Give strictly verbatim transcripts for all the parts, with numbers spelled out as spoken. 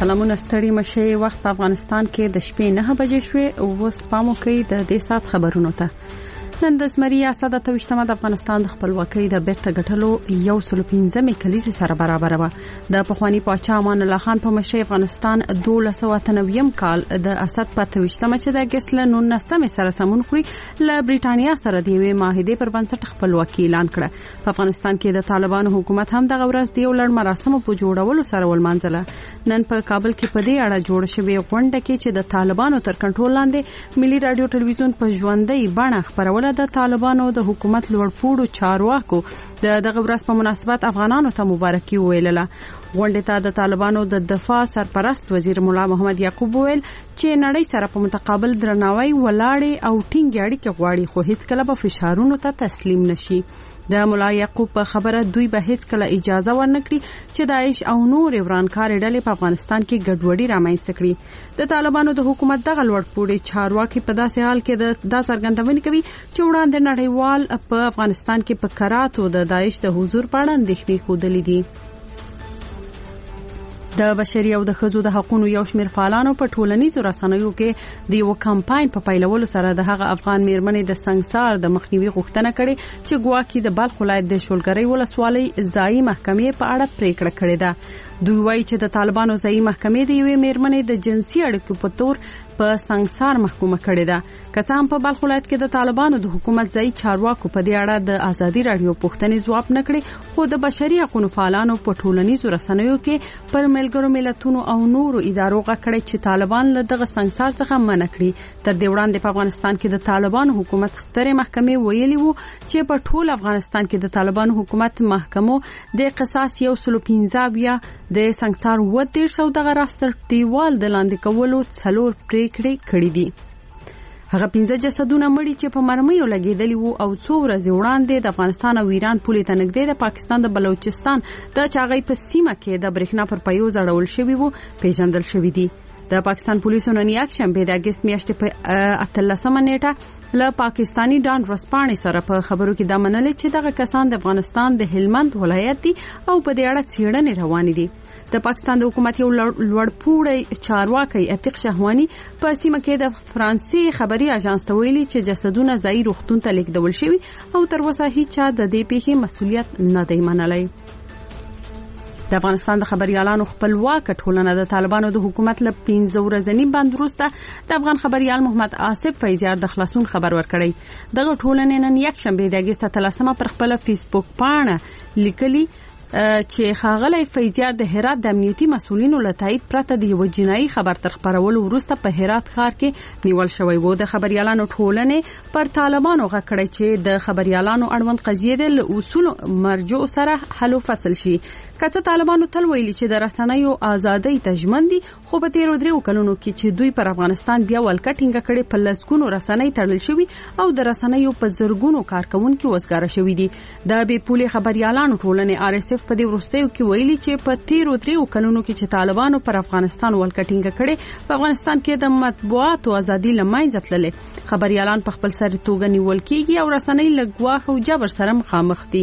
سلامونه ستړي مشه. وخت په افغانستان کې د شپې نه بجې شوې او اوس پامو کوي د دې سات خبرونو ته. نن د زمري اساده توشتمه د افغانستان د خپلواکۍ د بیرته ګټلو یو سل پنځمه کلیزې سره برابر و. د پخوانی پاچا امان الله خان په مشرۍ افغانستان دولس سوه اته نوي کال د اسد په توشتمه چې د اگست له نولسمه سره سمون خوري له بریټانیا سره د یوې معاهده پر بنسټ خپلواکي اعلان کړه. په افغانستان کې د طالبانو حکومت هم د غورز د یو لړ مراسمو په جوړولو سره ولمانځله. نن په کابل کې په دې اړه جوړ شوی غونډه کې چې د طالبانو تر کنټرول لاندې ملي رادیو ټلویزیون په ژوندۍ بڼه خبرونه د طالبانو د حکومت لوړپوړو چارواکو د دغه ورځ په مناسبت افغانانو ته مبارکي ویلله. غونډه ته د طالبانو د دفاع سرپرست وزیر مولا محمد یعقوب ویل چې نړۍ سره په متقابل درناوي ولاړې او ټینګ اړیکې غواړي، خو هیڅ کله به فشارونو ته تسلیم نشي. د مولا یعقوب په خبره دوی به هیڅ کله اجازه ورنکړي چې داعش او نور ورانکار ډلې په افغانستان کې ګډوډي رامنځته کړي. د طالبانو د حکومت دغه لوړپوړي چارواکي په داسې حال کې د دا څرګندونه کوي چې وړاندې نړیوال په افغانستان کې په کراتو د داعش د حضور په اړه اندېښنې ښودلې دي. د بشري او د ښځو د حقوقو یو شمېر فعالانو په ټولنیزو رسنیو کې د یو کمپاین په پیلولو سره د هغه افغان میرمنې د سنگسار د مخنیوي غوښتنه کړې چې ګواکې د بلخ ولایت د شولګرۍ ولسوالۍ ځایي محکمې په اړه پریکړه کړې ده. دوی وایي چې د طالبانو ځایي محکمې د یوې میرمنې د جنسي اړیکو په تور په سنگسار محکومه کړې ده. که څه هم په بلخ ولایت کې د طالبانو د حکومت ځایي چارواکو په دې اړه د ازادي رادیو پوښتنې ځواب نه کړې، خو د بشري حقوقو فعالانو په ټولنیزو رسنیو کې پر ملګرو ملتونو او نورو ادارو غږ چې طالبان له دغه سنگسار څخه منع کړي. تر دې وړاندې په افغانستان کې د طالبانو حکومت سترې محکمې ویلي وو چې په ټول افغانستان کې د طالبانو حکومت محکمو د قصاص یو سل پنځه بیا د سنگسار و دېرش او دغه راستر دیوال د لاندې کولو څلور پریکړې کړې دي. هغه پنځه جسدونه مړي چې په مرمیو لګیدلی وو او څو ورځې وړاندې د افغانستان او ایران پولې ته نږدې د پاکستان د بلوچستان د چاغۍ په سیمه کې د برېښنا پر پایو ځړول شوی وو پیژندل شوی دي. د پاکستان پولیسو نن یک شنبه د اگست میاشتې په اتلسمه نیټه له پاکستانی ډان ورسپانې سره په خبرو کې د منل چې دغه کسان د افغانستان د هلمند ولایت دي او په دې اړه څېړنې روانې دي. د پاکستان د حکومت یو لوړپوړی چارواکي عتیق شهوانی په سیمه کې د فرانسې خبري اژانس ته ویلي چې جسدونه ځای روغتون ته لیږدول شوي او تر اوسه هیڅ چا د دې پیښې مسؤلیت نه دی منلی. د افغانستان د خبريالانو خپلواک ټولنه د طالبانو د حکومت له پنځه ورځنی بند وروسته د افغان خبريال محمد آصف فیضیار د خلاصون خبر ورکړی. دغه ټولنه نن یک شنبه د اگست اتلسمه پر خپل فیسبوک پاڼه لیکلي چې ښاغلی فیضیار د هرات د امنیتي مسولینو له تایید پرته د یو جنایي خبر تر خپرولو وروسته په هرات ښار کې نیول شوی و. د خبريالانو ټولنې پر طالبانو غږ کړی چې د خبريالانو اړوند قضیې د اصول مرجو سره حل او فصل شي. کله طالبانو تل ویلي چې د رسنیو ازادۍ ته ژمن دي، خو په تیرو دریو کلونو کې چې دوی پر افغانستان بیا ولکټینګ کړي په لسګونو رسنۍ تړل شوی او د رسنیو په زرګونو کارکونکو وزګار شوی دي. د بې پولې خبريالانو ټولنې آر اس اف په دې وروستیو کې ویلي چې په تیرو دریو کلونو کې چې طالبانو پر افغانستان ولکټینګ کړي په افغانستان کې د مطبوعاتو ازادي لمنځه تللې. خبريالان په خپل سر توګه نیول کیږي او رسنۍ له ګواښ او جبر سره مخامخ دي.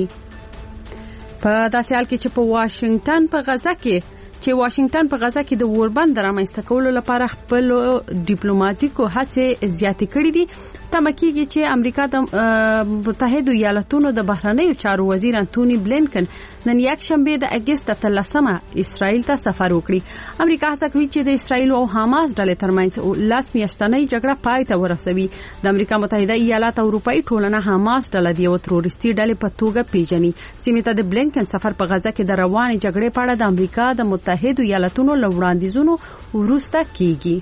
په داسې حال کې چې په واشنگټن په غزا کې چې واشنگټن په غزا کې د اوربند رامنځته کولو لپاره خپل ډیپلوماټیکو هڅې زیاتې کړې دي. تمه کېږي چې امریکا د متحده ایالاتونو د بهرنیو چارو وزیر انټونی بلینکن نن یک شنبه د اگست اتلسمه اسرائیل ته سفر وکړي. امریکا هڅه کوي چې د اسرائیل او حماس ډلې ترمنځ لاس میاشتنۍ جګړه پای ته ورسوي. د امریکا متحده ایالات او اروپאי ټولنه حماس ډله د یو تروریستي ډلې په توګه پیژني. سیمه ته د بلینکن سفر په غزا کې د روانې جګړې په اړه د امریکا د متحده ایالاتونو له وړاندیزونو وروسته کیږي.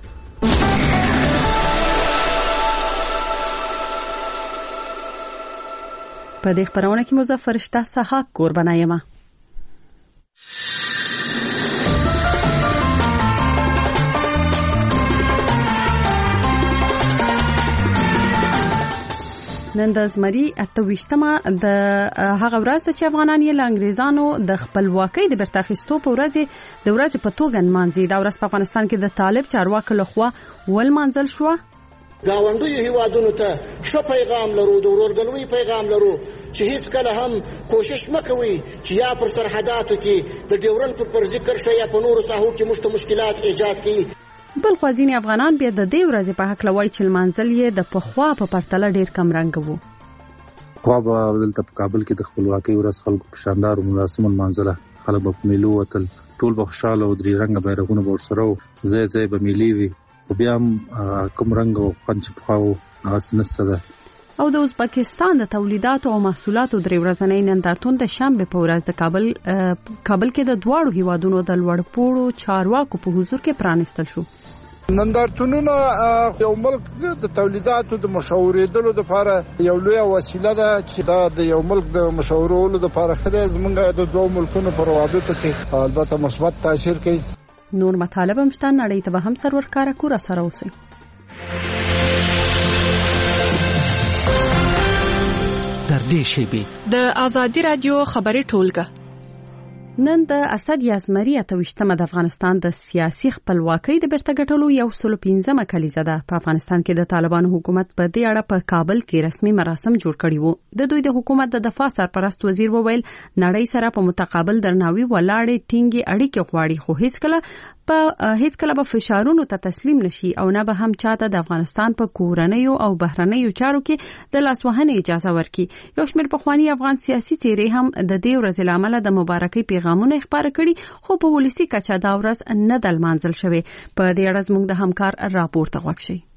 په دې خبرونه کې مظفر شته صحاک قربانه یم. نن د زمري اتويشتمه د هغه ورځ چې افغانان یې له انګریزانو د خپلواکۍ د بیرته اخیستو په ورځ د ورځ په توګه نمانځي. دا ورځ په افغانستان کې د طالب چارواکو لخوا ولمانځل شو. گاونډیو هیوادونو ته ښه پیغام لرو، د ورورګلوۍ پیغام لرو چې هیڅ کله هم کوشش مکوي چې یا پر سرحداتو کې د ډیورنډ پر ذکر شي یا په نورو ساحو کې مشت مشکلات ایجاد کړي. بل خوازینی افغانان بیا د دې ورځې په حق لوي چې منزل یې د پخوا په پرتله ډیر کم رنګ وو. خو به دلته په کابل کې د خپلواکۍ ورځ خلکو په شاندار مراسمو منځله خلک په میلو وتل، ټول به خوشاله او درې رنګه بیرغونه به ورسره وو، ځای ځای به میلې وي، خو بیا هم کوم رنګ او خوند چې پخوا وو هغسې نشته ده. او د ازبکستان د تولیداتو او محصولاتو درې ورځنی نندارتون د شنبې په ورځ د کابل کابل کې د دواړو هیوادونو د لوړپوړو چارواکو په حضور کې پرانستل شو. نندارتونونه یو ملک د تولیداتو د مشاورېدلو لپاره یو لویه وسیله ده چې دا د یو ملک د مشاورولو لپاره خدای زمونږ د دوه ملکونو په روابطو کې البته مثبت تاثیر کوي. نور مطالب هم شته، نړۍ ته به هم سرور کار کور سره اوسئ. در دې شیبې د آزادي رادیو خبري ټولګه نن د اسد یازمری اتوشتمه د افغانستان د سیاسي خپلواکۍ د بیرته ګټلو یو سل پنځمه کلیزه ده. په افغانستان کې د طالبانو حکومت په دې اړه په کابل کې رسمي مراسم جوړ کړي وو. د دوی د حکومت د دفاع سرپرست وزیر وویل نړۍ سره په متقابل درناوي ولاړې ټینګي اړیکې غواړي، خو هیڅ کله په هیڅ کله به فشارونو ته تسلیم نشي او نه به هم چاته د افغانستان په کورنیو او بهرنیو چارو کې د لاسوهنې اجازه ورکړي. یو شمېر پخوانی افغان سیاسي څېرې هم د دې ورځې له امله د مبارکۍ پیغامونه خپاره کړي، خو په ولسي کچه دا ورځ نه د لمانځل شوې. په دې اړه زموږ د همکار راپور ته غوږ شئ.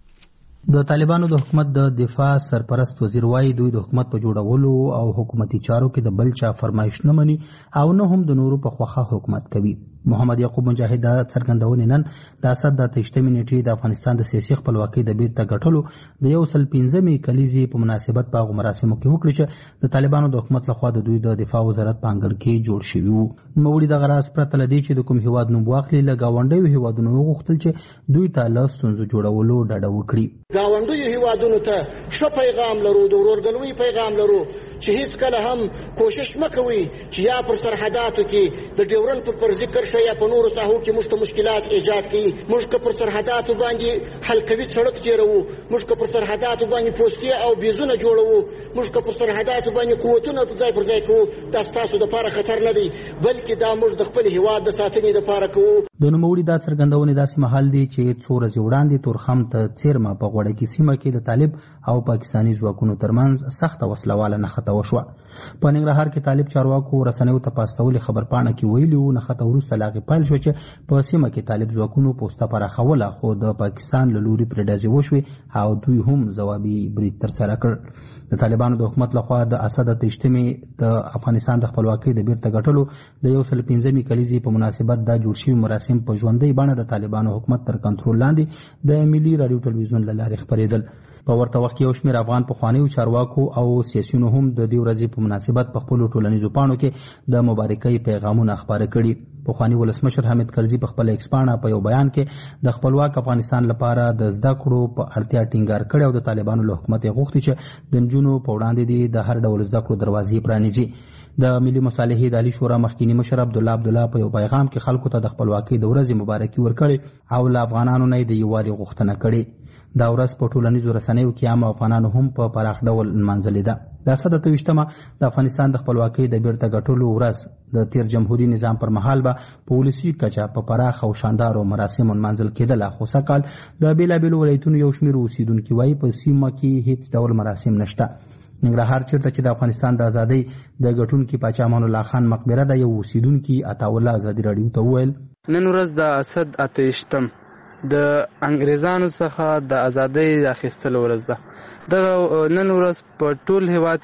د طالبانو د حکومت د دفاع سرپرست وزیر وايي دوی د حکومت په جوړولو او حکومتي چارو کې د بل چا فرمایش نه مني او نه هم د نورو په خوخه حکومت کوي. محمد یعقوب مجاهد د څرګندونې نن د اسد د تشتمې نیټې د افغانستان د سیاسي خپلواکۍ د بیرته ګټلو د یو سل پنځمې کلیزې په مناسبت په مراسمو کې وکړي چې د طالبانو د حکومت لخوا د دوی د دفاع وزارت په انګړ کې جوړ شوی وو. نوموړي د غراس پرته لدی چې د کوم هیواد نوم واخلي له گاونډیو هیوادونو وغوښتل چې دوی ته له ستونزو جوړولو ډډه وکړي. گاونډیو هیوادونو ته ښه پیغام لرو، د ورورګلوۍ پیغام لرو چې هیڅ کله هم کوشش مکوي چې یا پر سرحداتو کې د ډیورنډ پر ذکر شي یا په نورو ساحو کې مشت مشکلات ایجاد کړي. موږ که پر سرحداتو باندې حلقوي سړک تیروو، موږ که پر سرحداتو باندې پوستې او بیزونه جوړوو، موږ که پر سرحداتو باندې قوتونه په ځای پر ځای کوو، دا ستاسو دپاره خطر نه دی، بلکې دا موږ د خپل هیواد د ساتنې دپاره کوو. د نوموړي دا څرګندونې داسې مهال دی چې څو ورځې وړاندې تورخم ته څیرمه په غوړکي سیمه کې د طالب او پاکستاني ځواکونو ترمنځ سخته وسلواله نښته وشوه. په ننګرهار کې طالب چارواکو رسنیو ته په استولې خبرپاڼه کې ویلي وو نښته وروسته لا هغې پیل شوه چې په سیمه کې طالب ځواکونو پوسته پراخوله، خو د پاکستان له لوري پرې ډزې وشوې او دوی هم ځوابي برید ترسره کړ. د طالبانو د حکومت لخوا د اسد د تشتمې د افغانستان د خپلواکۍ د بیرته ګټلو د یو سل پنځمې کلیزې په مناسبت دا جوړ شوي مراسم په ژوندۍ بڼه د طالبانو حکومت تر کنټرول لاندې د ملي راډیو ټلویزیون له لارې خپرېدل. په ورته وخت کې یو شمېر افغان پخوانیو چارواکو او سیاسیونو هم د دې ورځې په مناسبت په خپلو ټولنیزو پاڼو کې د مبارکۍ پیغامونه خپاره کړي. پخواني ولسمشر حامد کرزي په خپل ایکس پاڼه په یو بیان کې د خپلواک افغانستان لپاره د زده کړو په اړتیا ټینګار کړی او د طالبانو له حکومت یې غوښتي چې د نجونو په وړاندې دي د هر ډول زده کړو دروازې پرانیزي. د ملي مصالحې د عالي شورا مخکینی مشر عبدالله عبدالله په یو پیغام کې خلکو ته د خپلواکۍ د ورځې مبارکي ورکړې او له افغانانو نه د یووالي غوښتنه کړې. دا ورځ په ټولنیزو رسنیو کې عام افغانانو هم په پراخ ډول نمانځلې ده. د اسد اتویشتمه د افغانستان د خپلواکۍ د بیرته ګټلو ورځ د تیر جمهوریت نظام پر مهال به په ولسي کچه په پراخ او شاندارو مراسمو نمانځل کېدله، خو سږکال د بېلابېلو ولایتونو یو شمېر اوسیدونکي وایي په سیمه کې هیڅ ډول مراسم نشته. ننګرهار چیرته چې د افغانستان د ازادۍ د ګټونکي پاچا امان الله خان مقبره ده، یو اوسیدونکي عطاالله ازادي راډیو ته وویل نن ورځ د اسد اتهشتم د انګریزانو څخه د ازادۍ اخیستلو ورځ ده. دغه نن ورځ په ټول هیواد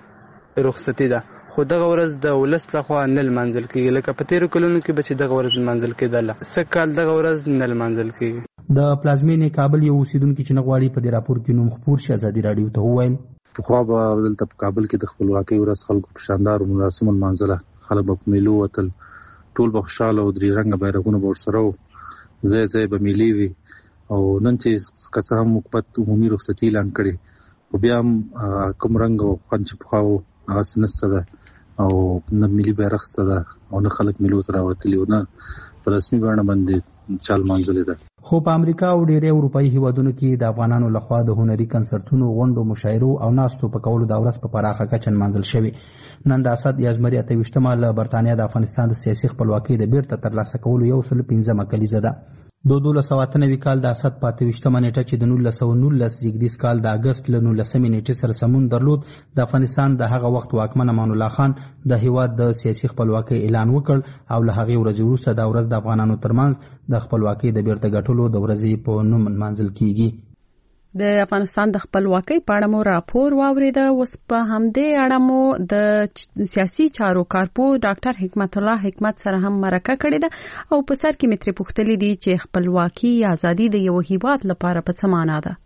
کې رخصتي ده، خو دغه ورځ د ولس لخوا نه لمانځل کېږي لکه په تېرو کلونو کې به چې دغه ورځ لمانځل کېدله، سږکال دغه ورځ نه لمانځل کېږي. د پلازمینې کابل یو اوسیدونکي چې نه غواړي په دې راپور کې نوم خپور شي ازادي راډیو ته وویل پخوا به دلته په کابل کې د خپلواکۍ ورځ خلکو په شاندارو مراسمو لمانځله، خلک به په میلو وتل، ټول به خوشحاله او درې رنګه بیرغونه به ورسره وو، ځای ځای به میلې وي. او نن چې که څه هم حکومت عمومي رخصتي اعلان کړې، خو بیا هم کوم رنګ او خوند چې پخوا وو هغسې نشته ده او نه ملي بیرغ شته ده او نه خلک میلو ته راوتلي او نه په رسمي بڼه باندې چال منځلې ده. خو په امریکا او ډیری اروپایي هیوادونو کې د افغانانو لخوا د هنري کنسرتونو، غونډو، مشاعرو او ناستو په کولو د ورځ په پراخه کچه نمانځل شوي. نن د اسد یازمري اته ویشتمه له برتانیا د افغانستان د سیاسي خپلواکۍ د بیرته ترلاسه کولو یو سل پنځمه کلیزه ده. د دولس سوه اته نوي کال د اسد په اته ویشتمه نیټه چې د نولس سوه نولس زیږدیز کال د اګست له نولسمې نیټې سره سمون درلود، د افغانستان د هغه وخت واکمن امان الله خان د هیواد د سیاسي خپلواکۍ اعلان وکړ او له هغې ورځې وروسته دا ورځ د افغانانو ترمنځ د خپلواکۍ د بیرته ګټلو د ورځې په نوم نمانځل کیږي. د افغانستان د خپلواکۍ په اړه مو راپور واوریده. اوس په همدې اړه مو د سیاسي چارو کارپو ډاکټر حکمت الله حکمت سره هم مرکه کړې ده او په سر کې مې ترې پوښتلې دي چې خپلواکي یا ازادي د یو هیواد لپاره په څه معنا ده.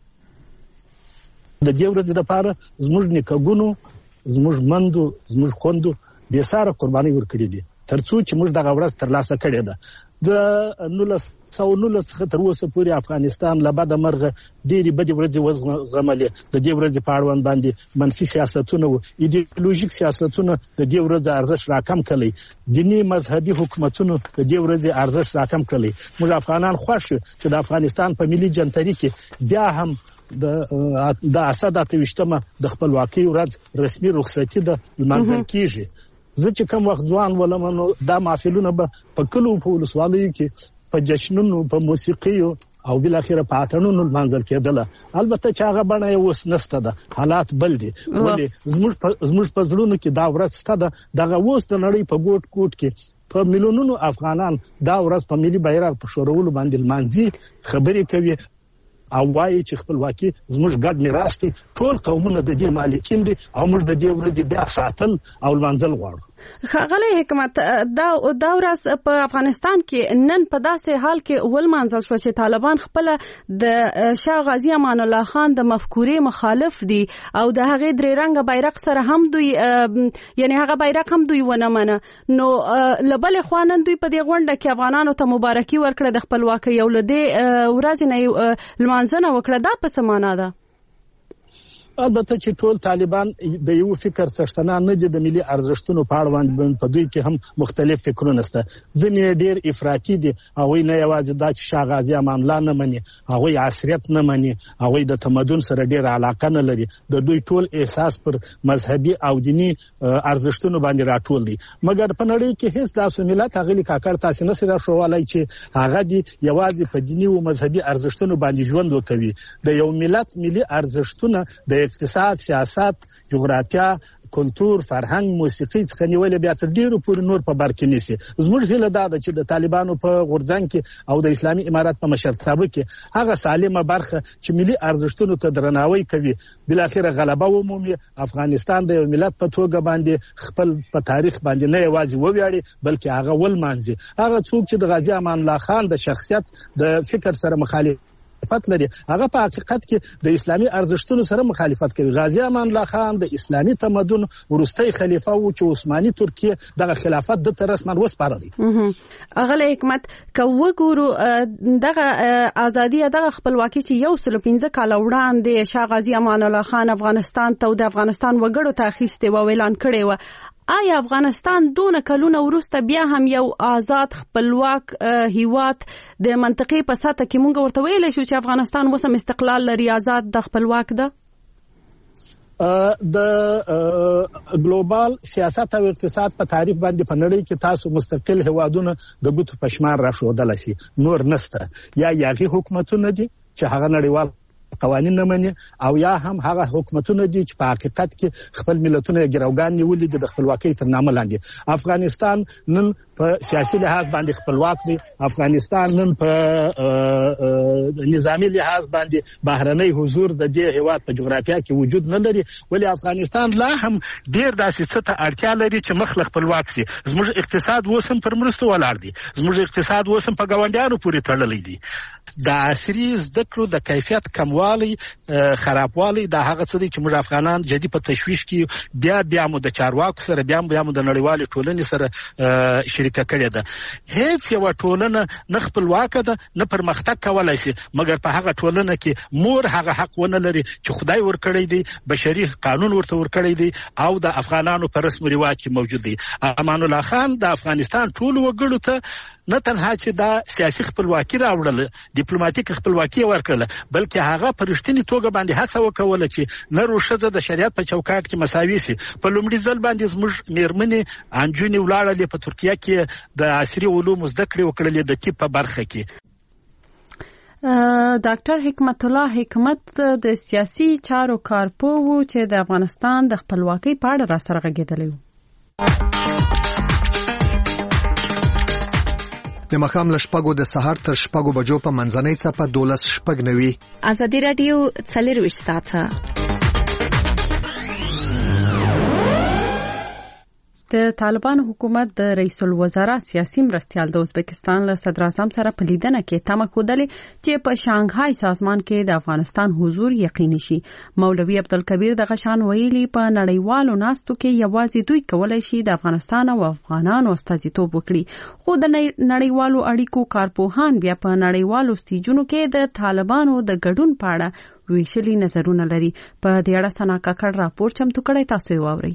د دې ورځې لپاره زموږ نیکهګونو، زموږ مندو، زموږ خوندو بې ساره قربانۍ ورکړې دي ترڅو چې موږ دغه ورځ ترلاسه کړې ده. د نولس سوه نولس څخه تر اوسه پورې افغانستان له بده مرغه ډېرې بدې ورځې وزغملې. د دې ورځې په اړوند باندې منفي سیاستونه وو، ایډیولوژیک سیاستونه د دې ورځې ارزښت راکم کړی، دیني مذهبي حکومتونو د دې ورځې ارزښت راکم کړی. موږ افغانان خوښ یو چې د افغانستان په ملي جنتري کې بیا هم د د اسد اته ویشتمه د خپلواکۍ ورځ رسمي رخصتي ده لمانځل کیږي. زه چې کوم وخت ځوان ولم نو دا محفلونه به په کلو په ولسوالیو کې په جشنونو، په موسیقیو او بالاخره په اتڼونو لمانځل کېدله. البته چې هغه بڼه یې اوس نشته ده، حالات بل دي. ولې زموږ په زړونو کې دا ورځ شته ده. دغه اوس د نړۍ په ګوټ ګوټ کې په میلیونونو افغانان دا ورځ په ملي بیرغ په ښورولو باندې لمانځي، خبرې کوي او وایي چې خپلواکي زموږ ګډ میراث دی. ټول قومونه د دې مالکین دي او موږ د دې ورځې بیا ساتل او لمانځل غواړو. ښاغلی حکمت، دا دا ورځ په افغانستان کې نن په داسې حال کې ولمانځل شو چې طالبان خپل د شاه غازي امان الله خان د مفکورې مخالف دي او د هغې درې رنګه بیرغ سره هم دوی یعنی هغه بیرغ هم دوی ونه منه. نو له بلې خوا نن دوی په دې غونډه کې افغانانو ته مبارکي ورکړه د خپلواکۍ او له دې ورځې نه لمانځنه وکړه. دا په څه معنا ده؟ البته چې ټول طالبان د یو فکر څښتنان نه دي. د ملي ارزښتونو په اړوند په دوی کې هم مختلف فکرونه شته. ځینې ډېر افراطي دي، هغوی نه یوازې دا چې شاه غازي امان الله نه مني، هغوی عصریت نه مني، هغوی د تمدن سره ډېره علاقه نه لري. د دوی ټول احساس پر مذهبي او دینی ارزښتونو باندې راټول دي. مګر په نړۍ کې هیڅ داسې ملت هغلي کاکړ تاسې نشي راښوولی چې هغه دي یوازې په دیني او مذهبي ارزښتونو باندې ژوند وکوي. د یو ملت ملي ارزښتونه د اقتصاد، سیاست، جغرافیا، کلتور، فرهنګ، موسیقي څخه نیولې بیا تر ډیرو پورې نور په بر کې نیسي. زموږ هیله دا ده چې د طالبانو په غورځنګ کې او د اسلامي امارت په مشرتابه کې هغه سالمه برخه چې ملي ارزښتونو ته درناوی کوي بالاخره غلبه ومومي. افغانستان د یو ملت په توګه باندې خپل په تاریخ باندې نه یوازې وویاړي بلکې هغه ولمانځي. هغه څوک چې د غازي امان الله خان د شخصیت د فکر سره مخالف مخالفت لري هغه په حقیقت کې د اسلامي ارزښتونو سره مخالفت کوي. غازي امان الله خان د اسلامي تمدن وروستي خلیفہ و چې عثماني ترکیه دغه خلافت د تر رسما وسپارلی. اغله حکمت کوو ګورو دغه ازادي دغه خپلواکي چې یو سل پنځه کال وړاندې شاه غازي امان الله خان افغانستان ته د افغانستان وګړو ته اخیسته و اعلان کړی و. آیا افغانستان دونه کلونه وروسته بیا هم یو آزاد خپلواک هیواد د منطقې په سطح کې مونږ ورته ویلی شو چې افغانستان اوس هم استقلال لري، آزاد د خپلواک ده؟ د ګلوبال سیاست او اقتصاد په تعریف باندې په نړۍ کې تاسو مستقل هیوادونه د ګوتو په شمار راښودلی شي، نور نسته. یا یاغي حکومتونه دي چې هغه نړیوال قوانین نه مني او یا هم هغه حکومتونه دي چې په حقیقت کې خپل ملتونه ګروګان نیولي دي د خپلواکۍ تر نامه لاندې. افغانستان نن په سیاسي لحاظ باندې خپلواک دی. افغانستان نن په نظامی لحاظ باندې بهرنۍ حضور د دې هیواد په جغرافیه کې وجود نه لري، ولی افغانستان لا هم ډیر داسې څه ته اړتیا لري چې مخ خپلواک شي. زموږ اقتصاد اوس هم پر مرستو ولاړ دی، زموږ اقتصاد اوس هم په ګاونډیانو پورې تړلی دی. د عصري زده کړو د کیفیت کموالی خرابوالی دا هغه څه دی چې موږ افغانان جدي په تشویش کې بیا بیا مو د چارواکو سره بیا بیا مو د نړیوالې ټولنې سره شریکه کړې ده. هیڅ یو ټولنه نه خپلواکه ده نه پرمختګ کولای شي مګر په هغه ټولنه کې مور هغه حق ونه لري چې خدای ورکړی دی، بشري قانون ورته ورکړی دی او د افغانانو په رسم رواج کې موجود دی. امان الله خان د افغانستان ټول وګړو ته نه تنها چې دا سیاسي خپلواکي راوړله، ډیپلوماټیک خپلواکي ورکړله، بلکې هغه په رښتینې توګه باندې هڅه وکوله چې نر او ښځه د شریعت په چوکاټ کې مساوي شي. په لومړي ځل باندې زموږ میرمنې انجونې ولاړلې په ترکیه کې د عصري علومو زده کړې وکړلې د طب په برخه کې. ډاکټر حکمت الله حکمت د سیاسي چارو کارپوه و چې د افغانستان د خپلواکۍ په اړه را سره غږېدلی و. د مخام له شپږو د سهار تر شپږو بجو په منځنۍ څپه دولس شپږ نوي. ازادي راډیو څلرویشت ساعته. د طالبان حکومت د رئیس الوزرا سیاسي مرستیال د ازبکستان له صدر اعظم سره په لیدنه کې تمه ښودلې چې په شانګهای سازمان کې د افغانستان حضور یقیني شي. مولوي عبدالکبیر د غشان ویلي په نړیوالو ناستو کې یوازې دوی کولای شي د افغانستان او افغانانو استازیتوب وکړي، خو د نړیوالو اړیکو کارپوهان بیا په نړیوالو سټیجونو کې د طالبانو د ګډون په اړه ویشلي نظرونه لري. په دې اړه سنا کاکړ راپور چمتو کړی، تاسو یې واورئ.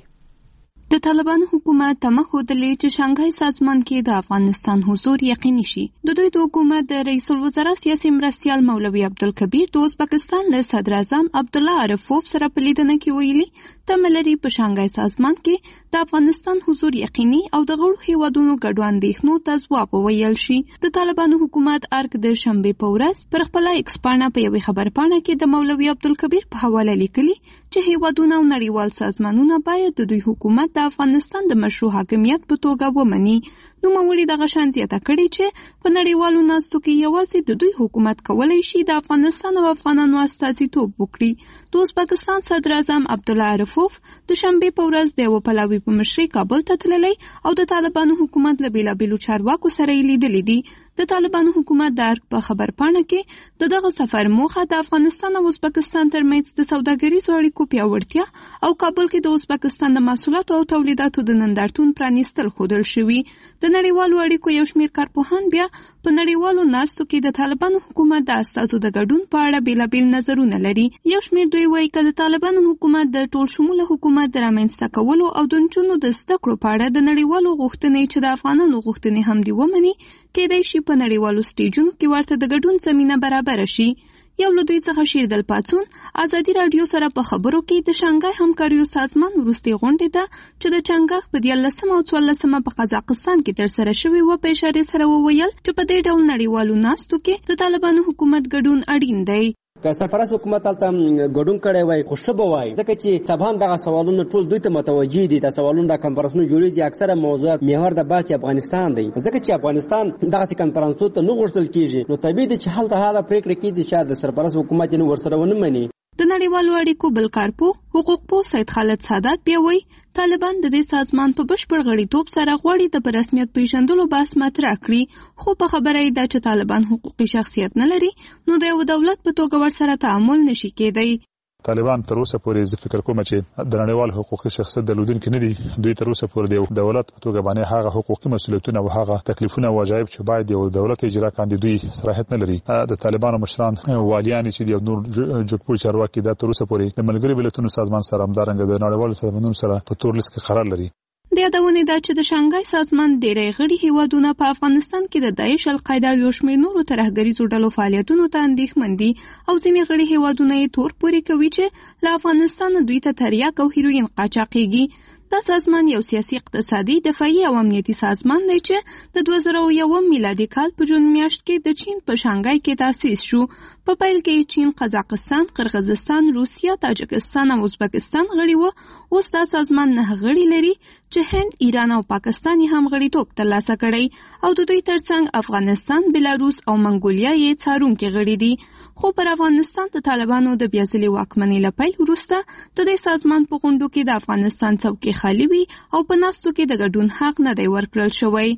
د طالبان حکومت تمه ښودلې چې شانګهای سازمان کې د افغانستان حضور یقیني شي. د دوی د حکومت د رئیس الوزرا سیاسي مرستیال مولوي عبدالکبیر د ازبکستان له صدر اعظم عبدالله عرفوف سره په لیدنه کې ویلي تمه لري په شانګهای سازمان کې د افغانستان حضور یقیني او د غړو هیوادونو ګډو اندېښنو ته ځواب وویل شي. د طالبانو حکومت ارګ د شنبې په ورځ پر خپله ایکس پاڼه په یوې خبرپاڼه کې د مولوي عبدالکبیر په حواله لیکلي چې هیوادونه او نړیوال سازمانونه باید د دوی حکومت د افغانستان د مشروع حاکمیت په توګه ومني. نو مولوي دغه شان زیاته کړې چې په نړیوالو ناستو کې یوازې د دوی حکومت کولای شي د افغانستان او افغانانو استازیتوب وکړي. د ازبکستان صدر اعظم عبدالله عرفوف د شنبې په ورځ د یو پلاوي په مشرۍ کابل ته تللی او د طالبانو حکومت له بیلابیلو چارواکو سره یې لیدلي دي. د طالبانو حکومت د ارګ په خبرپاڼه کې د دغه سفر موخه د افغانستان او ازبکستان ترمنځ د سوداګریزو اړیکو پیاوړتیا او کابل کې د ازبکستان د محصولاتو او تولیداتو د نندارتون پرانیستل ښودل شوي. د نړیوالو اړیکو یو شمېر کارپوهان بیا په نړیوالو ناستو کې د طالبانو حکومت د استازو د ګډون په اړه بیلابیل نظرونه لري. یو شمېر دوی وایي که د طالبانو حکومت د ټول شموله حکومت د رامنځته کولو او د نجونو د زده کړو په اړه د نړیوالو غوښتنې چې د افغانانو غوښتنې هم دې ومني کېدای شي په نړیوالو سټیجونو کې ورته د ګډون زمینه برابره شي. یو له دوی څخه شیردل پاڅون ازادي راډیو سره په خبرو کې د شانګهای همکاریو سازمان وروستۍ غونډې ته چې د چنګاښ په دیارلسمه او څوارلسمه په قزاقستان کې ترسره شوې وه په اشارې سره وویل چې په دې ډول نړیوالو ناستو کې د طالبانو حکومت ګډون اړین دی. که سرپرست حکومت هلته ګډون کړی وای خو ښه به وای، ځکه چې طبعا دغه سوالونه ټول دوی ته متوجه دي. د سوالونو د کنفرانسونو جوړېږي، اکثره موضوعات محور د بحث افغانستان دی، ځکه چې افغانستان دغسې کنفرانسونو ته نه غوښتل کېږي. نو طبیعي ده چې هلته هغه پرېکړه کېږي چې د سرپرست حکومت یې ورسره ونه مني. د نړیوالو اړیکو بل کارپوه حقوق پوه سید خالد سادات بیا وایي طالبان د دې سازمان په بشپړ غړیتوب سره غواړي د په رسمیت پیژندلو بحث مطرح کړي، خو په خبره یې ده چې طالبان حقوقي شخصیت نه لري نو د یو دولت په توګه ورسره تعامل نشي کېدی. طالبان تر اوسه پورې زه فکر کوم چې د نړیوال حقوقي شخصیت درلودونکي نه دي. دوی تر اوسه پورې د دولت په توګه باندې هغه حقوقي مسؤلیتونه او هغه تکلیفونه او واجب چې باید یو دولت اجرا کاندي دوی صلاحیت نه لري. د طالبانو مشران والیان چې د نور جګپور چارواکي د تر اوسه پورې د ملګري ملتونو سازمان سره همدارنګه د نړیوالو سازمانونو سره په تور لیست کې قرار لري. د یادونې ده چې د شانګهای سازمان ډېری غړي هیوادونه په افغانستان کې د داعش، القاعده او یو شمېر نورو ترهګریزو ډلو فعالیتونو ته اندېښمن دي او ځینې غړي هیوادونه یې تور پورې کوي چې له افغانستانه دوی ته تریاک او هیروین قاچاقېږي. دا سازمان یو سیاسي، اقتصادي، دفاعي او امنیتي سازمان دی چې د دوه زره یو میلادي کال په جون میاشت کې د چین په شانګهای کې تاسیس شو. په پیل کې چین، قزاقستان، قرغیزستان، روسیه، تاجکستان او ازبکستان غړي وو. اوس دا سازمان نه غړي لري چې هند، ایران او پاکستان یې هم غړیتوب ترلاسه کړی او د دوی ترڅنګ افغانستان، بلاروس او منګولیا یې څارونکي غړي دي. خو پر افغانستان د طالبانو د بیا ځلې واکمنۍ له پیل وروسته د دې سازمان په غونډو کې د افغانستان څوکۍ خالي وي او په ناستو کې د ګډون حق نه دی ورکړل شوی.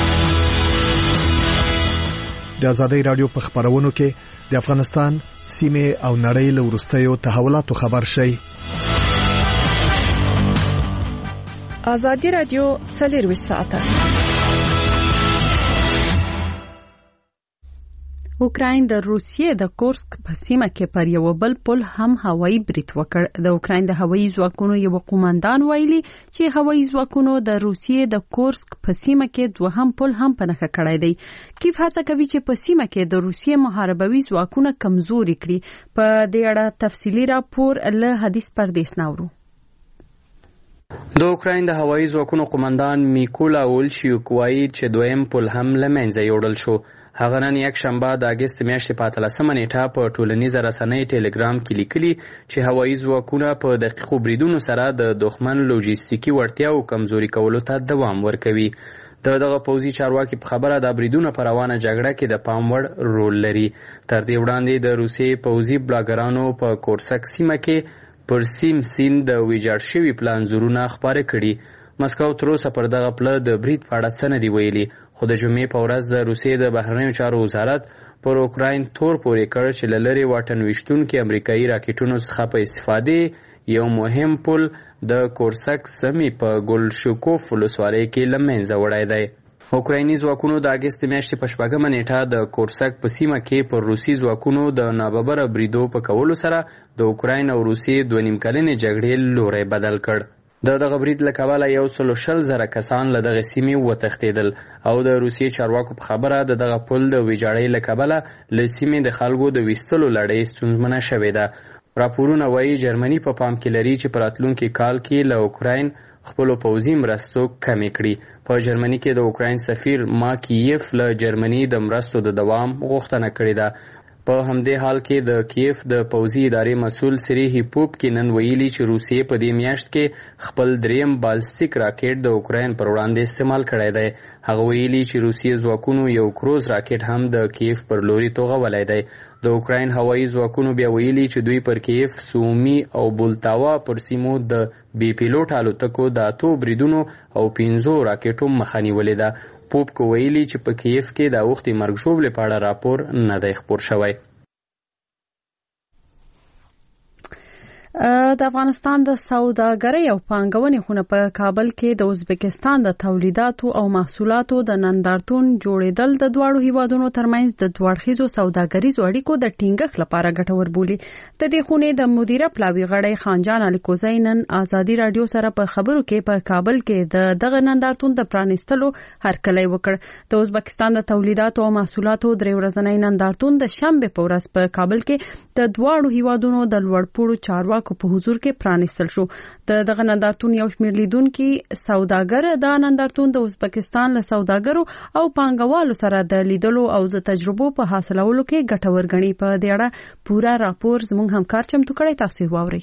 د ازادۍ راډیو په خبرونو کې د افغانستان سیمې او نړۍ له وروستیو تحولاتو خبر شئ. ازادي راډیو څلرویشت ساعته اوکراین د روسیې د کورسک په سیمه کې پر یو بل پل هم هوایي برید وکړ. د اوکراین د هوایي ځواکونو یو قوماندان ویلي چې هوایي ځواکونو د روسیې د کورسک په سیمه کې دوهم پل هم په نښه کړی دی. کیف هڅه کوي چې په سیمه کې د روسیې محاربوي ځواکونه کمزوري کړي. په دې اړه تفصیلي راپور له حدیث پردیس ناورو. د اوکراین د هوایي ځواکونو قوماندان میکولا اولشیوک وایي چې دویم پل هم له منځه یوړل شو. هغه نن یک شنبه د اګست میاشتې په اتلسمه نیټه په ټولنیزه رسنۍ ټلګرام کې لیکلي چې هوایي ځواکونه په دقیقو بریدونو سره د دښمن لوجستیکي وړتیاو کمزوري کولو ته دوام ورکوي. د دغه پوځي چارواکي په خبره د بریدونو په روانه جګړه کې د پام وړ رول لري. تر دې وړاندې د روسیې پوځي بلاګرانو په کورسک سیمه کې پر سیم سیند د ویجاړ شوي پلانځورونه خپاره کړي. مسکو تر اوسه پر دغه پله د برید په اړه څه نه دي ویلي، خو د جمعې په ورځ د روسیې د بهرنیو چارو وزارت پر اوکراین تور پورې کړ چې له لرې واټن ویشتونکي امریکایي راکټونو څخه په استفادې یو مهم پل د کورسک سیمې په ګولشکوف ولسوالۍ کې له منځه وړی دی. اوکرایني ځواکونو د اګست میاشتې په شپږمه نیټه د کورسک په سیمه کې پر روسي ځواکونو د ناببره بریدو په کولو سره د اوکراین او روسیې دوه نیم کلنې جګړې لوری بدل کړ. د دغه برید له کبله یو سل شل زره کسان له دغه سیمې وتښتېدل او د روسیې چارواکو په خبره د دغه پل د ویجاړۍ له کبله له سیمې د خلکو د ویستلو لړۍ ستونزمنه شوې ده. راپورونه وایي جرمني په پام کې لري چې په راتلونکي کال کې له اوکراین خپلو پوځي مرستو کمې کړي. په جرمني کې د اوکراین سفیر ماکییف له جرمني د مرستو د دوام غوښتنه کړې ده. په همدې حال کې د کیف د پوځي ادارې مسؤل سری هیپوپ کې نن ویلي چې روسیې په دې میاشت کې خپل دریم بالستیک راکټ د اوکراین پر وړاندې استعمال کړی دی. هغه ویلي چې روسیې ځواکونو یو کروز راکټ هم د کیف پر لوري توغولی دی. د اوکراین هوایي ځواکونو بیا ویلي چې دوی پر کیف، سومي او بولتاوا پر سیمو د بې پیلوټ الوتکو د اتو بریدونو او پنځو راکټو مخه نیولې ده. پوپ کو ویلي چې په کیف کې د اوښتې مرګ ژوبلې په اړه راپور نه دی خپور شوی. د افغانستان د سوداګرۍ او پانګونې خونه په کابل کې د ازبکستان د تولیداتو او محصولاتو د نندارتون جوړېدل د دواړو هیوادونو ترمنځ د دوړخیزو سوداګریزو اړیکو د ټینګښت لپاره ګټور بولي. د دې خونې د مدیره پلاوي غړی خانجان الیکوزی نن ازادي رادیو سره په خبرو کې په کابل کې د دغه نندارتون د پرانیستلو هرکلی وکړ. د ازبکستان د تولیداتو او محصولاتو درې ورځنی نندارتون د شنبه په ورځ په کابل کې د دواړو هیوادونو د لوړپوړو چارواکو په حضور کې پرانیستل شو. د دغه نندارتون یو شمېر لیدونکي سوداګر د نندارتون د ازبکستان له سوداګرو او پانګوالو سره د لیدلو او د تجربو په حاصلولو کې ګټور ګڼي. په دې اړه پوره راپور زموږ همکار چمتو کړی، تاسو یې واورئ.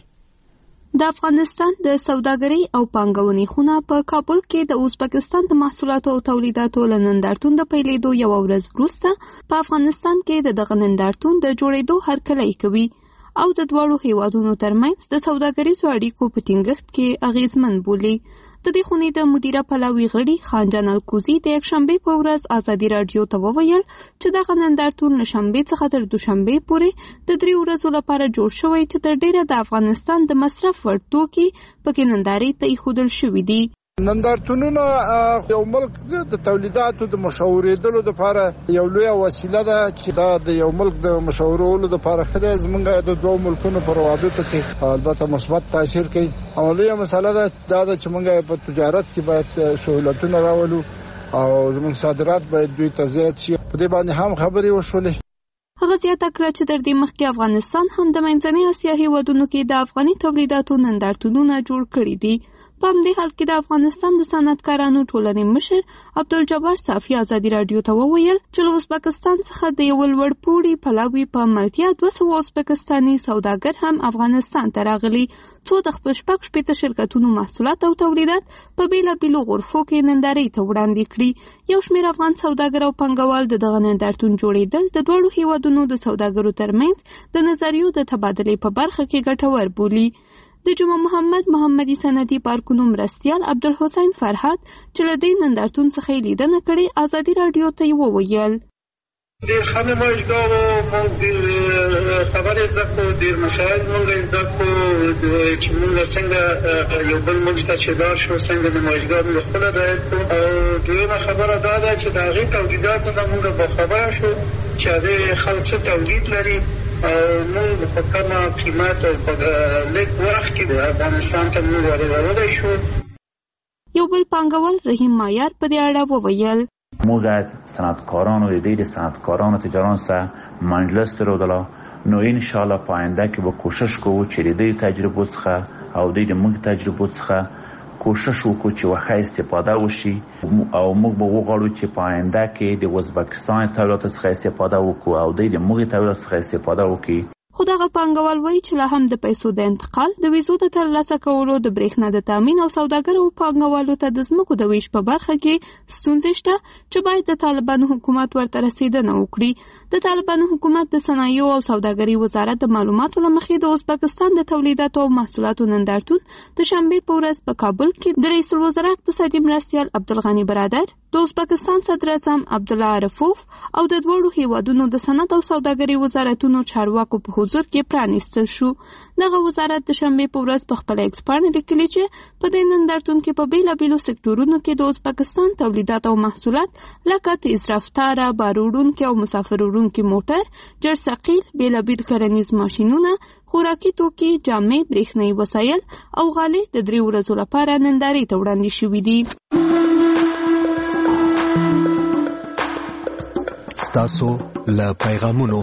د افغانستان د سوداګرۍ او پانګونې خونه په کابل کې د ازبکستان د محصولاتو او تولیداتو له نندارتون د پیلېدو یو ورځ وروسته په افغانستان کې د دغه نندارتون د جوړېدو هرکلی کوي او د دواړو هیوادونو ترمنځ د سوداګریزو اړیکو په ټینګښت کې اغیزمن بولي. د دې خونې د مدیره پلاوي غړي خانجان الیکوزی د یکشنبه په ورځ ازادي رادیو ته وویل چې دغه نندارتون له شنبه څخه تر دوشنبه پورې د درې ورځو لپاره جوړ شوی چې تر ډیره د افغانستان د مصرف وړ توکي پکې نندارې ته ایښودل شوي دي. نندارتونونه یو ملک د تولیداتو د مشاورېدلو لپاره یو لویه وسیله ده چې دا د یو ملک د مشاورولو لپاره خدای زمونږ د دوه ملکونو په روابطو کې البته مثبت تاثیر کوي. اولیه مسله ده دا چې موږ په تجارت کې باید سہولتونه راولو او زموږ صادرات باید دوی ته زیات شي. په دې باندې هم خبرې وشولې. هغه زیاته کړه چې تر دې مخکې افغانستان هم د منځنۍ اسیا هیوادونو کې د افغاني تولیداتو نندارتونونه جوړ کړي دي. په همدې حال کې د افغانستان د صنعتکارانو ټولنې مشر عبدالجبار صافي ازادي رادیو ته وویل چې له ازبکستان څخه د یو لوړپوړي پلاوي په ملتیا دوه سوه ازبکستاني سوداګر هم افغانستان ته راغلي، څو د خپل شپږ شپېته شرکتونو محصولات او تولیدات په بېلابېلو غرفو کې نندارې ته وړاندې کړي. یو شمېر افغان سوداګر او پانګوال د دغه نندارتون جوړېدل د دواړو هیوادونو د سوداګرو ترمنځ د نظریو د تبادلې په برخه کې ګټور بولي. د جمعه محمد محمدي سندي پارکونو مرستیال عبدالحسین فرحات چې له دې نندارتون څخه لیدنه کړې ازادي رادیو ته یې وویل. ډېر ښه نمایشګاه و، موږ ډېر خبرې زده کړو، ډېر مشاهد موږ زده کړو چې موږ څنګه یو بل ملک ته چې لاړ شو څنګه نمایشګاه موږ خپله رعایت کړو. او دویمه خبره دا ده چې د هغې تولیداتو نه موږ باخبره شو چې هغه خلک څه تولید لري موږ په کومه قیمت او په لږ وخت کې د افغانستان ته موږ واردولی شو. یو بل پانګوال رحیم مایار په دې اړه وویل موږ صنعتکارانو د دې صنعتکارانو تجاران سره مجلس درلودلا نو ان شاء الله په آینده کې به کوشش کوو چې د دې تجربو څخه او د موږ تجربو څخه کوشش وکړو چې واخا استفاده وشي او موږ به وغواړو چې په آینده کې د ازبکستان تولیداتو څخه استفاده وکړو او د موږ تولیداتو څخه استفاده وکړو. خو دغه پانګوال وایي چې لا هم د پیسو د انتقال د ویزو د ترلاسه کولو د برېښنا د تامین او سوداګرو پانګوالو ته د ځمکو د ویش په برخه کې ستونزې شته چې باید د طالبانو حکومت ورته رسیدنه وکړي. د طالبانو حکومت د صنایعو او سوداګرۍ وزارت د معلوماتو له مخې د ازبکستان د تولیداتو او محصولاتو نندارتون د شنبې په ورځ په کابل کې د رئیس الوزرا اقتصادي مرستیال عبدالغني برادر، د ازبکستان صدر اعظم عبدالله عرفوف او د دوړو هیوادونو د صنعت او سوداګرۍ وزارتونو چارواکو په حضور کې پرانیستل شو. دغه وزارت د شنبې په ورځ په خپل ایکس باندې لیکلي چې په دې نندارتون کې په بیلابیلو سکتورونو کې د ازبکستان تولیدات او محصولات لکه تیز رفتاره، باروړونکي او مسافر وړونکي موټر، جرثقیل، بیلابیل کرنیز ماشینونه، خوراکي توکي، جامې، برېښنايي وسایل او غالۍ د درې ورځو لپاره نندارې ته وړاندې شوي دي. ستاسو له پیغامونو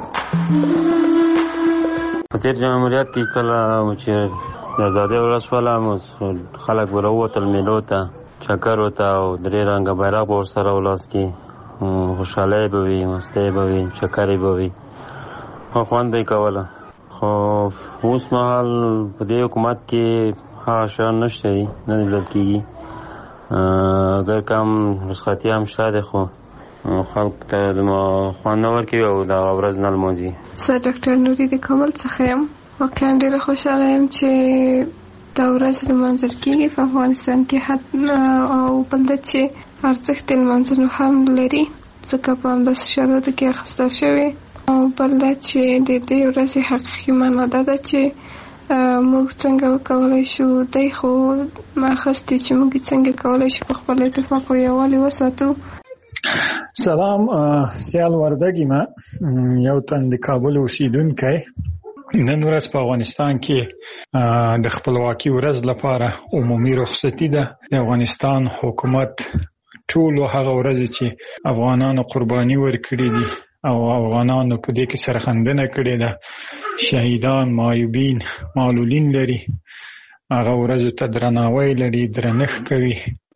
په تېر جمهوریت کې کله چې د ازادۍ ورځ شوله خلک به راووتل میلو ته، چکرو ته او درې رنګه بیرغ به ورسره ولاس کې خوشحالۍ به وي، مستۍ به وي، چکرې به وي او خوند به یې کوله. خو اوس مهال په دې حکومت کې هغه شیان نشته دي، نه لیدل کېږي. اگر کم رخصتي هم شته دی خو خلق ته خوند نه ورکوي او دغه ورځ نه لمانځي. زه ډاکټر نوري د کابل څخه یم. واقعا ډېره خوشحاله یم چې دا ورځ لمانځل کېږي په افغانستان کې، او بل دا چې ارزښت د لمانځلو هم لري ځکه په همداسې شرایطو کې اخیستل شوې، او بل دا چې د دې ورځې حقیقي معنا دا ده چې موږ څنګه وکولی شو، دی خو اخیستې چې موږ څنګه کولی شو په خپل اتفاق او یووالي وساتو. سلام، سیال وردګ یم، یو تن د کابل اوسیدونکی. نن ورځ په افغانستان کې د خپلواکۍ ورځ لپاره عمومي رخصتي ده. د افغانستان حکومت ټولو هغه ورځې چې افغانانو قرباني ورکړي دي او افغانانو په دې کې سرښندنه کړې ده، شهیدان، معیوبین، معلولین لري، هغه ورځو ته درناوی لري، درنښت کوي.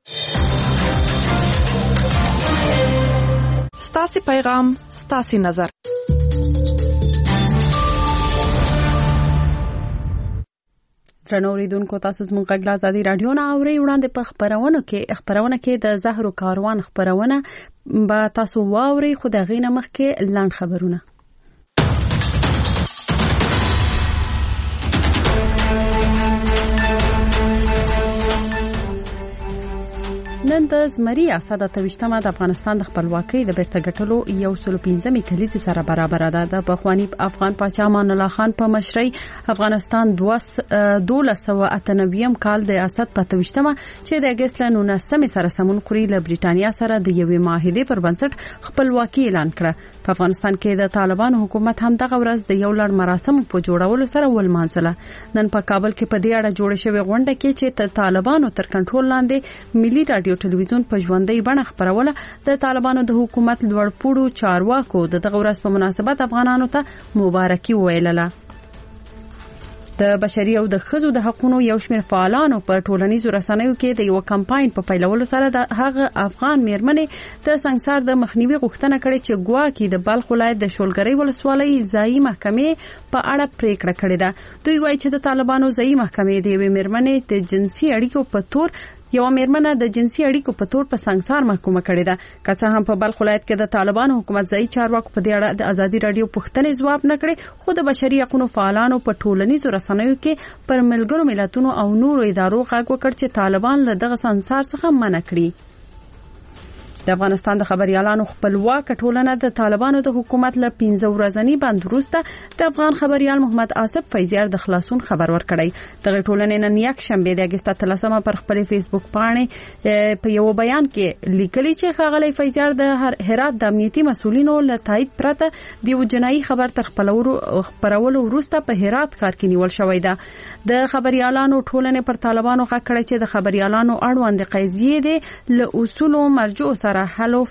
ستاسې پیغام، ستاسې نظر. درنو اوریدونکو، تاسو زموږ غږ له ازادي راډیو نه اورئ. وړاندې په خبرونه کې خبرونه کې د زهرو کاروان خبرونه به تاسو واورئ، خو د غینه مخکې لاند خبرونه. نن د زمري اسد اتويشتمه د افغانستان د خپلواکۍ د بیرته ګټلو یو سل پنځمې کلیزې سره برابر ده. د پخوانی افغان پاچا امان الله خان په مشرۍ افغانستان دولس سوه اته نوي کال د اسد په اتويشتمه چې د اگست له نولسمې سره سمون خوري له بریټانیا سره د یوې معاهدې پر بنسټ خپلواکي اعلان کړه. په افغانستان کې د طالبانو حکومت هم دغه ورځ د یو لړ مراسم په جوړولو سره ولمانځله. نن په کابل کې په دې اړه جوړه شوې غونډه کې چې طالبانو تر کنټرول لاندې ملي رادیو ټلویزیون په ژوندۍ بڼه خبروله. د طالبانو د حکومت لوړپوړو چارواکو د دغه ورځ په مناسبت افغانانو ته مبارکي ویله. د بشري او د ښځو د حقوقو یو شمېر فعالانو په ټولنیزو رسنیو کې د یو کمپاین په پیلولو سره د هغه افغان میرمنې د سنگسار د مخنیوي غوښتنه کړې چې ګواکې د بلخ ولایت د شولګرۍ ولسوالۍ ځایي محکمې په اړه پریکړه کړې ده. دوی وایي چې د طالبانو ځایي محکمې د یوې میرمنې د جنسي اړیکو په تور یو میرمنه د جنسي اړیکو په تور په سنگسار محکومه کړې ده. که څه هم په بلخ ولایت کې د طالبانو حکومت ځایي چارواکو په دې اړه د ازادي رادیو پوښتنې ځواب نه کړې، خو د بشري حقوقو فعالانو په ټولنیزو رسنیو کې پر ملګرو ملتونو او نورو ادارو غږ وکړ چې طالبان له دغه سنگسار څخه منع کړي. د افغانستان د خبريالانو خپلواک ټولنه د طالبانو د حکومت له پنځه ورځنی بند وروسته د افغان خبريال محمد آصف فیضیار د خلاصون خبر ورکړی. د ټولنې نن یک شنبه د اگست اتلسمه پر خپل فیسبوک باندې په یو بیان کې لیکلي چې ښاغلی فیضیار د هرات د امنیتي مسولینو له تایید پرته د جنایي خبر تر خپرولو وروسته په هرات ښار کې نیول شوی ده. د خبريالانو ټولنې پر طالبانو غږ کړی چې د خبريالانو اړوند قضیې د له اصولو مرجع سره حل